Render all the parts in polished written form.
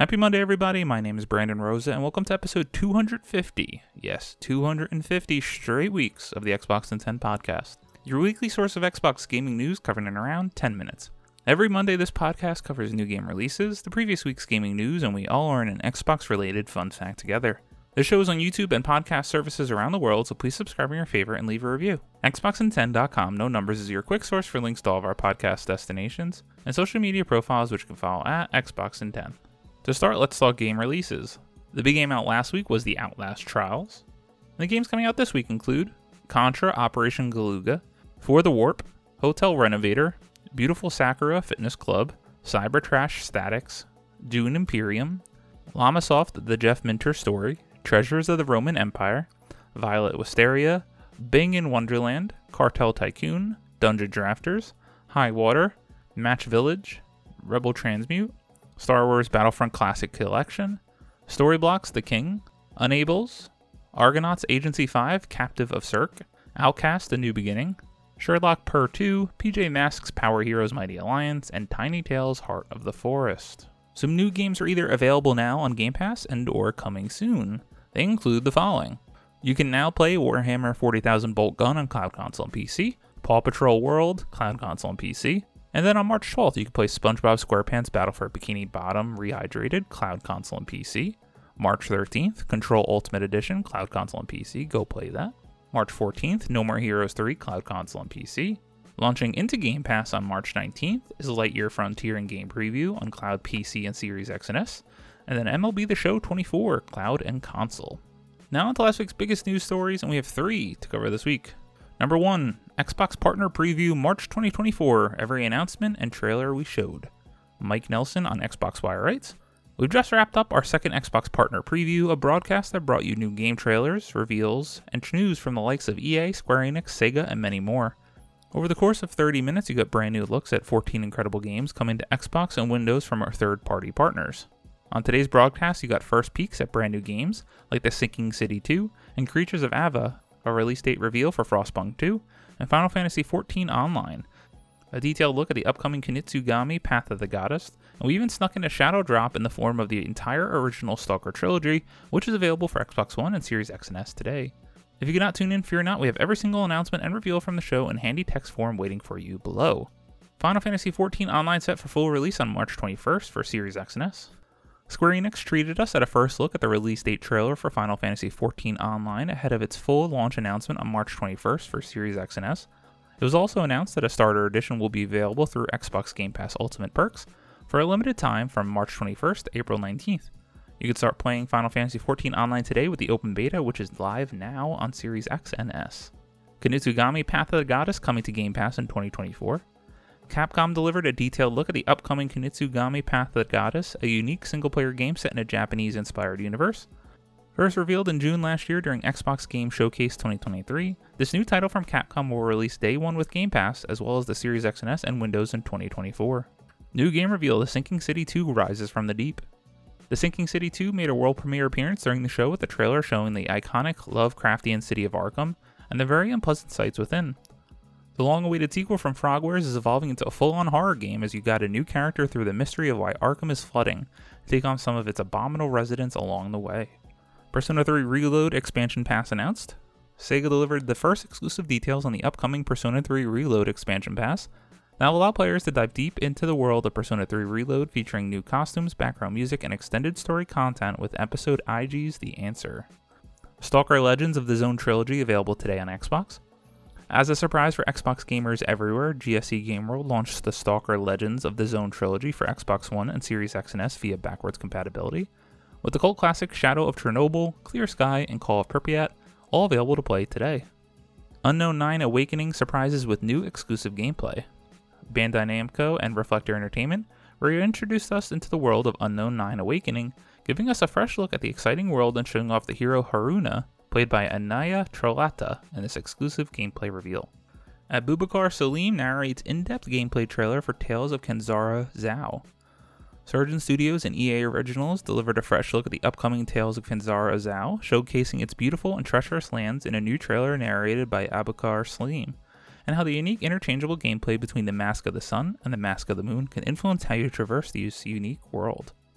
Happy Monday, everybody. My name is Brandon Rosa, and welcome to episode 250. Yes, 250 straight weeks of the Xbox in 10 podcast. Your weekly source of Xbox gaming news covered in around 10 minutes. Every Monday, this podcast covers new game releases, the previous week's gaming news, and we all learn an Xbox-related fun fact together. The show is on YouTube and podcast services around the world, so please subscribe on your favorite and leave a review. Xboxin10.com, no numbers, is your quick source for links to all of our podcast destinations and social media profiles, which you can follow at Xboxin10. To start, let's talk game releases. The big game out last week was the Outlast Trials. The games coming out this week include Contra Operation Galuga, For the Warp, Hotel Renovator, Beautiful Sakura Fitness Club, Cybertrash Statics, Dune Imperium, Llamasoft The Jeff Minter Story, Treasures of the Roman Empire, Violet Wisteria, Bing in Wonderland, Cartel Tycoon, Dungeon Drafters, High Water, Match Village, Rebel Transmute, Star Wars Battlefront Classic Collection, Storyblocks The King, Unables, Argonauts Agency 5 Captive of Cirque, Outcast A New Beginning, Sherlock Purr 2, PJ Masks Power Heroes Mighty Alliance, and Tiny Tales Heart of the Forest. Some new games are either available now on Game Pass and or coming soon. They include the following. You can now play Warhammer 40,000 Bolt Gun on Cloud Console and PC, Paw Patrol World, Cloud Console and PC, and then on March 12th, you can play SpongeBob SquarePants Battle for Bikini Bottom Rehydrated, Cloud Console and PC. March 13th, Control Ultimate Edition, Cloud Console and PC. Go play that. March 14th, No More Heroes 3, Cloud Console and PC. Launching into Game Pass on March 19th is Lightyear Frontier and Game Preview on Cloud PC and Series X and S. And then MLB The Show 24, Cloud and Console. Now on to last week's biggest news stories, and we have 3 to cover this week. Number 1, Xbox Partner Preview March 2024, every announcement and trailer we showed. Mike Nelson on Xbox Wire writes, we've just wrapped up our second Xbox Partner Preview, a broadcast that brought you new game trailers, reveals, and news from the likes of EA, Square Enix, Sega, and many more. Over the course of 30 minutes, you got brand new looks at 14 incredible games coming to Xbox and Windows from our third-party partners. On today's broadcast, you got first peeks at brand new games, like The Sinking City 2 and Creatures of Ava, a release date reveal for Frostpunk 2, and Final Fantasy XIV Online, a detailed look at the upcoming Kunitsugami Path of the Goddess, and we even snuck in a shadow drop in the form of the entire original Stalker trilogy, which is available for Xbox One and Series X and S today. If you cannot tune in, fear not, we have every single announcement and reveal from the show in handy text form waiting for you below. Final Fantasy XIV Online set for full release on March 21st for Series X and S. Square Enix treated us at a first look at the release date trailer for Final Fantasy XIV Online ahead of its full launch announcement on March 21st for Series X and S. It was also announced that a starter edition will be available through Xbox Game Pass Ultimate Perks for a limited time from March 21st to April 19th. You can start playing Final Fantasy XIV Online today with the open beta, which is live now on Series X and S. Kunitsugami Path of the Goddess coming to Game Pass in 2024. Capcom delivered a detailed look at the upcoming Kunitsugami Path of the Goddess, a unique single-player game set in a Japanese-inspired universe. First revealed in June last year during Xbox Game Showcase 2023, this new title from Capcom will release day one with Game Pass, as well as the Series X and S and Windows in 2024. New game reveal, The Sinking City 2 Rises from the Deep. The Sinking City 2 made a world premiere appearance during the show with a trailer showing the iconic Lovecraftian city of Arkham and the very unpleasant sights within. The long-awaited sequel from Frogwares is evolving into a full-on horror game as you guide a new character through the mystery of why Arkham is flooding, and take on some of its abominable residents along the way. Persona 3 Reload Expansion Pass announced. Sega delivered the first exclusive details on the upcoming Persona 3 Reload Expansion Pass that will allow players to dive deep into the world of Persona 3 Reload, featuring new costumes, background music, and extended story content with episode IG's The Answer. Stalker Legends of the Zone Trilogy available today on Xbox. As a surprise for Xbox gamers everywhere, GSC Game World launched the Stalker Legends of the Zone trilogy for Xbox One and Series X and S via backwards compatibility, with the cult classic Shadow of Chernobyl, Clear Sky, and Call of Pripyat all available to play today. Unknown 9 Awakening surprises with new exclusive gameplay. Bandai Namco and Reflector Entertainment reintroduced us into the world of Unknown 9 Awakening, giving us a fresh look at the exciting world and showing off the hero Haruna, played by Anaya Trollata, in this exclusive gameplay reveal. Abubakar Salim narrates in-depth gameplay trailer for Tales of Kenzara Zhao. Surgeon Studios and EA Originals delivered a fresh look at the upcoming Tales of Kenzara Zhao, showcasing its beautiful and treacherous lands in a new trailer narrated by Abubakar Salim, and how the unique interchangeable gameplay between the Mask of the Sun and the Mask of the Moon can influence how you traverse this unique world.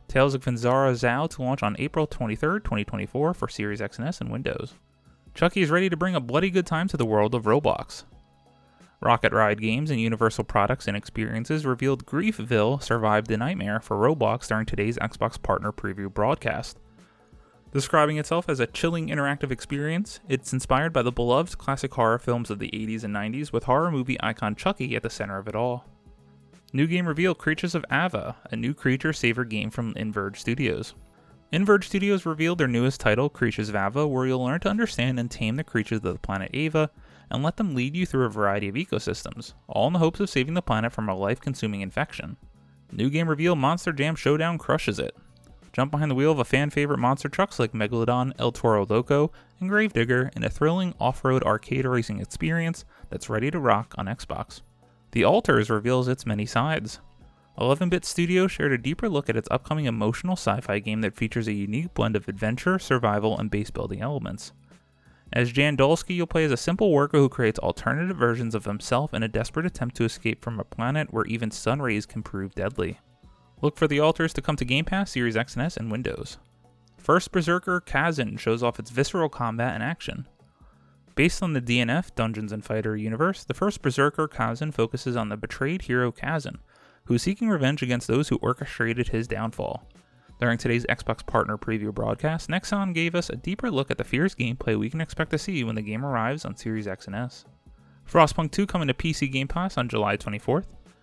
Tales of Kvanzara Zao to launch on April 23rd, 2024 for Series X and S and Windows. Chucky is ready to bring a bloody good time to the world of Roblox. Rocket Ride Games and Universal Products and Experiences revealed Griefville survived the nightmare for Roblox during today's Xbox Partner Preview broadcast. Describing itself as a chilling interactive experience, it's inspired by the beloved classic horror films of the 80s and 90s with horror movie icon Chucky at the center of it all. New game revealed Creatures of Ava, a new creature saver game from Inverge Studios. Inverge Studios revealed their newest title, Creatures of Ava, where you'll learn to understand and tame the creatures of the planet Ava, and let them lead you through a variety of ecosystems, all in the hopes of saving the planet from a life-consuming infection. New game reveal Monster Jam Showdown crushes it. Jump behind the wheel of a fan-favorite monster trucks like Megalodon, El Toro Loco, and Gravedigger in a thrilling off-road arcade racing experience that's ready to rock on Xbox. The Alters reveals its many sides. 11-Bit Studio shared a deeper look at its upcoming emotional sci-fi game that features a unique blend of adventure, survival, and base-building elements. As Jan Dolsky, you'll play as a simple worker who creates alternative versions of himself in a desperate attempt to escape from a planet where even sun rays can prove deadly. Look for the Alters to come to Game Pass, Series X and S, and Windows. First Berserker Kazan shows off its visceral combat and action. Based on the DNF Dungeons & Fighter universe, the first Berserker Kazan focuses on the betrayed hero Kazan, who is seeking revenge against those who orchestrated his downfall. During today's Xbox Partner Preview broadcast, Nexon gave us a deeper look at the fierce gameplay we can expect to see when the game arrives on Series X and S. Frostpunk 2 coming to PC Game Pass on July 24th.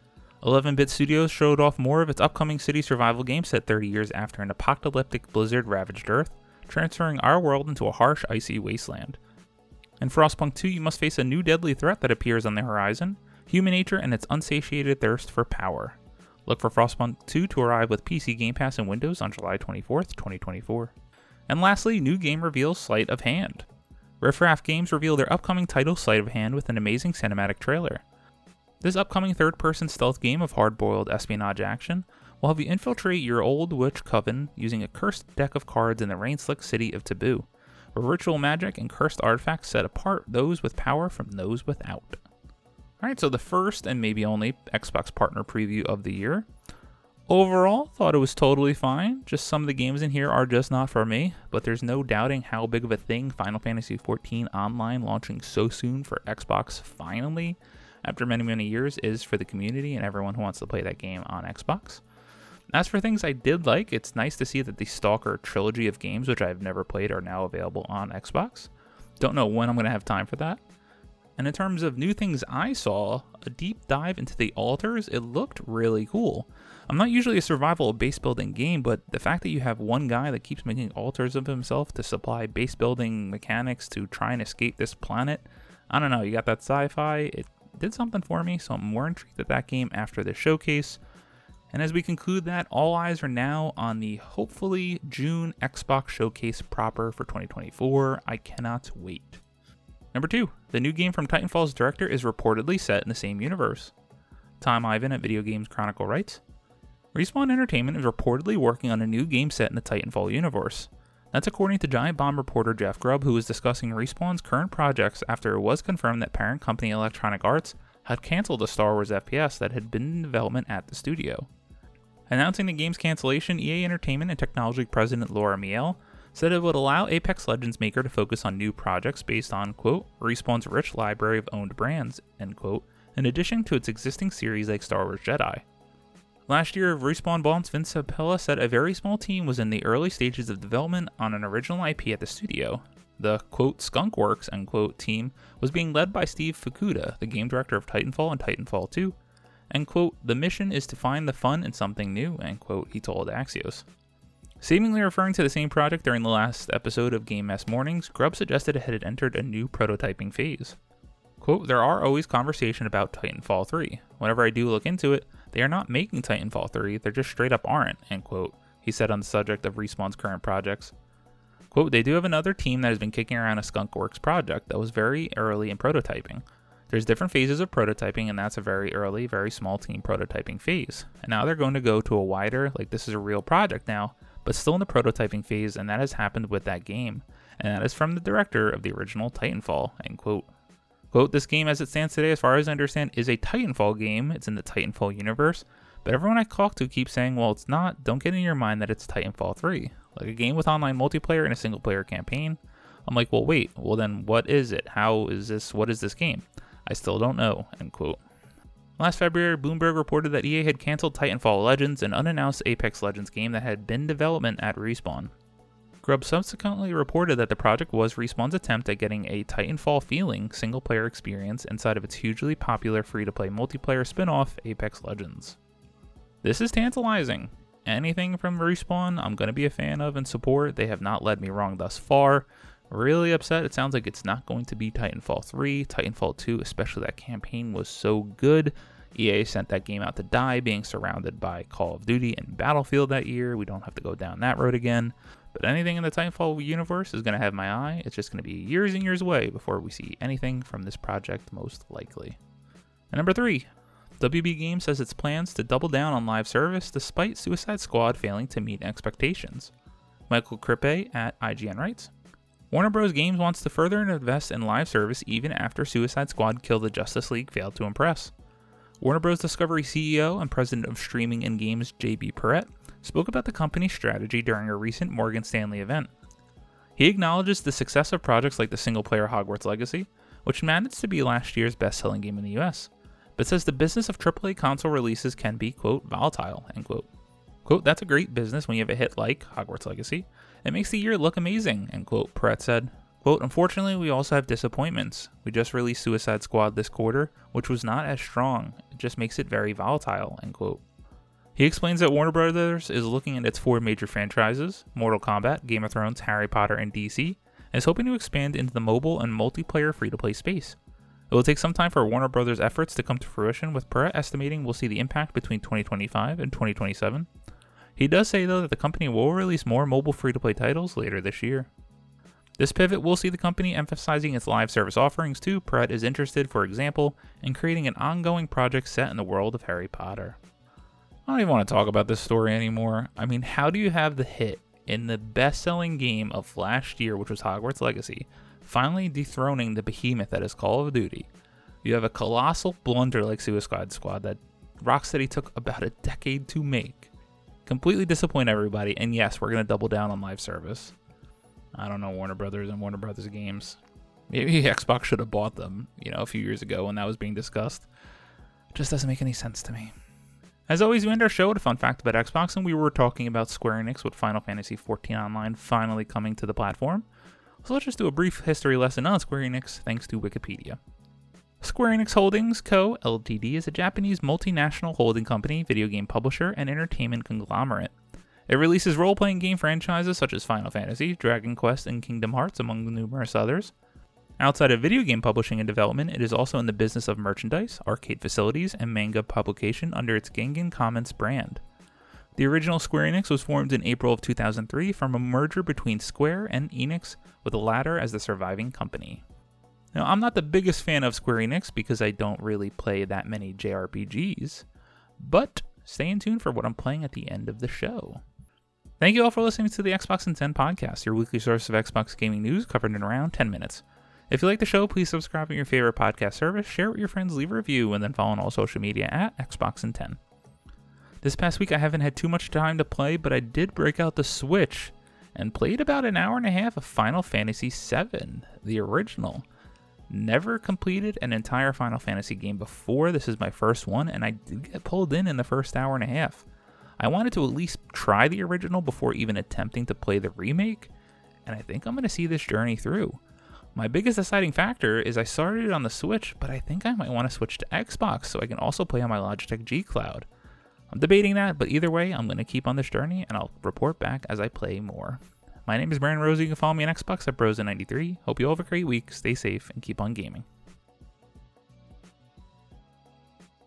11-Bit Studios showed off more of its upcoming city survival game set 30 years after an apocalyptic blizzard ravaged Earth, transferring our world into a harsh, icy wasteland. In Frostpunk 2, you must face a new deadly threat that appears on the horizon, human nature and its unsatiated thirst for power. Look for Frostpunk 2 to arrive with PC Game Pass and Windows on July 24th, 2024. And lastly, new game reveals Sleight of Hand. Riff Raff Games revealed their upcoming title Sleight of Hand with an amazing cinematic trailer. This upcoming third-person stealth game of hard-boiled espionage action will have you infiltrate your old witch coven using a cursed deck of cards in the rain-slick city of Taboo, where ritual magic and cursed artifacts set apart those with power from those without. Alright, so the first and maybe only Xbox Partner Preview of the year. Overall, thought it was totally fine. Just some of the games in here are just not for me, but there's no doubting how big of a thing Final Fantasy XIV Online launching so soon for Xbox finally, after many, many years, is for the community and everyone who wants to play that game on Xbox. As for things I did like, it's nice to see that the Stalker trilogy of games, which I've never played, are now available on Xbox. Don't know when I'm going to have time for that. And in terms of new things I saw, a deep dive into the Alters, it looked really cool. I'm not usually a survival base building game, but the fact that you have one guy that keeps making altars of himself to supply base building mechanics to try and escape this planet, I don't know, you got that sci-fi, it did something for me, so I'm more intrigued at that game after the showcase. And as we conclude that, all eyes are now on the hopefully June Xbox Showcase proper for 2024. I cannot wait. Number 2, the new game from Titanfall's director is reportedly set in the same universe. Tom Ivan at Video Games Chronicle writes, Respawn Entertainment is reportedly working on a new game set in the Titanfall universe. That's according to Giant Bomb reporter Jeff Grubb, who was discussing Respawn's current projects after it was confirmed that parent company Electronic Arts had canceled a Star Wars FPS that had been in development at the studio. Announcing the game's cancellation, EA Entertainment and Technology President Laura Miele said it would allow Apex Legends maker to focus on new projects based on, quote, Respawn's rich library of owned brands, end quote, in addition to its existing series like Star Wars Jedi. Last year, Respawn boss Vince Zampella said a very small team was in the early stages of development on an original IP at the studio. The, quote, Skunkworks, end quote, team was being led by Steve Fukuda, the game director of Titanfall and Titanfall 2, and, quote, the mission is to find the fun in something new, end quote, he told Axios. Seemingly referring to the same project during the last episode of Game Mess Mornings, Grubb suggested it had entered a new prototyping phase. Quote, there are always conversation about Titanfall 3. Whenever I do look into it, they are not making Titanfall 3, they're just straight up aren't, end quote, he said on the subject of Respawn's current projects. Quote, they do have another team that has been kicking around a Skunkworks project that was very early in prototyping. There's different phases of prototyping, and that's a very early, very small team prototyping phase. And now they're going to go to a wider, like this is a real project now, but still in the prototyping phase, and that has happened with that game. And that is from the director of the original Titanfall, end quote. Quote, this game as it stands today, as far as I understand, is a Titanfall game. It's in the Titanfall universe, But everyone I talk to keeps saying, well, it's not. Don't get in your mind that it's Titanfall 3. Like a game with online multiplayer and a single player campaign. I'm like, well, wait. Well, then what is it? How is this? What is this game? I still don't know, end quote. Last February, Bloomberg reported that EA had canceled Titanfall Legends, an unannounced Apex Legends game that had been in development at Respawn. Grubb subsequently reported that the project was Respawn's attempt at getting a Titanfall-feeling single-player experience inside of its hugely popular free-to-play multiplayer spin-off, Apex Legends. This is tantalizing. Anything from Respawn, I'm going to be a fan of and support. They have not led me wrong thus far. Really upset. It sounds like it's not going to be Titanfall 3. Titanfall 2, especially that campaign, was so good. EA sent that game out to die, being surrounded by Call of Duty and Battlefield that year. We don't have to go down that road again. But anything in the Titanfall universe is going to have my eye. It's just going to be years and years away before we see anything from this project, most likely. And number 3, WB Games says its plans to double down on live service despite Suicide Squad failing to meet expectations. Michael Krippe at IGN writes, Warner Bros. Games wants to further invest in live service even after Suicide Squad Kill the Justice League failed to impress. Warner Bros. Discovery CEO and president of streaming and games JB Perrette spoke about the company's strategy during a recent Morgan Stanley event. He acknowledges the success of projects like the single-player Hogwarts Legacy, which managed to be last year's best-selling game in the US, but says the business of AAA console releases can be, quote, volatile, end quote. Quote, that's a great business when you have a hit like Hogwarts Legacy. It makes the year look amazing, end quote, Perrette said. Quote, unfortunately, we also have disappointments. We just released Suicide Squad this quarter, which was not as strong. It just makes it very volatile, end quote. He explains that Warner Bros. Is looking at its 4 major franchises, Mortal Kombat, Game of Thrones, Harry Potter, and DC, and is hoping to expand into the mobile and multiplayer free-to-play space. It will take some time for Warner Bros. Efforts to come to fruition, with Perrette estimating we'll see the impact between 2025 and 2027. He does say, though, that the company will release more mobile free-to-play titles later this year. This pivot will see the company emphasizing its live service offerings too. Perrette is interested, for example, in creating an ongoing project set in the world of Harry Potter. I don't even want to talk about this story anymore. I mean, how do you have the hit in the best-selling game of last year, which was Hogwarts Legacy, finally dethroning the behemoth that is Call of Duty? You have a colossal blunder like Suicide Squad that Rocksteady took about a decade to make. Completely disappoint everybody, and yes, we're going to double down on live service. I don't know, Warner Brothers and Warner Brothers Games. Maybe Xbox should have bought them, a few years ago when that was being discussed. It just doesn't make any sense to me. As always, we end our show with a fun fact about Xbox, and we were talking about Square Enix with Final Fantasy XIV Online finally coming to the platform. So let's just do a brief history lesson on Square Enix, thanks to Wikipedia. Square Enix Holdings Co., Ltd. is a Japanese multinational holding company, video game publisher, and entertainment conglomerate. It releases role-playing game franchises such as Final Fantasy, Dragon Quest, and Kingdom Hearts, among numerous others. Outside of video game publishing and development, it is also in the business of merchandise, arcade facilities, and manga publication under its Gengan Comments brand. The original Square Enix was formed in April of 2003 from a merger between Square and Enix, with the latter as the surviving company. Now, I'm not the biggest fan of Square Enix because I don't really play that many JRPGs, but stay in tune for what I'm playing at the end of the show. Thank you all for listening to the Xbox in 10 podcast, your weekly source of Xbox gaming news covered in around 10 minutes. If you like the show, please subscribe on your favorite podcast service, share it with your friends, leave a review, and then follow on all social media at Xbox in 10. This past week I haven't had too much time to play, but I did break out the Switch and played about an hour and a half of Final Fantasy VII, the original. Never completed an entire Final Fantasy game before. This is my first one, and I did get pulled in the first hour and a half. I wanted to at least try the original before even attempting to play the remake, and I think I'm going to see this journey through. My biggest deciding factor is I started it on the Switch, but I think I might want to switch to Xbox so I can also play on my Logitech G Cloud. I'm debating that, but either way, I'm going to keep on this journey, and I'll report back as I play more. My name is Brandon Rose. You can follow me on Xbox at Brosen93. Hope you all have a great week, stay safe, and keep on gaming.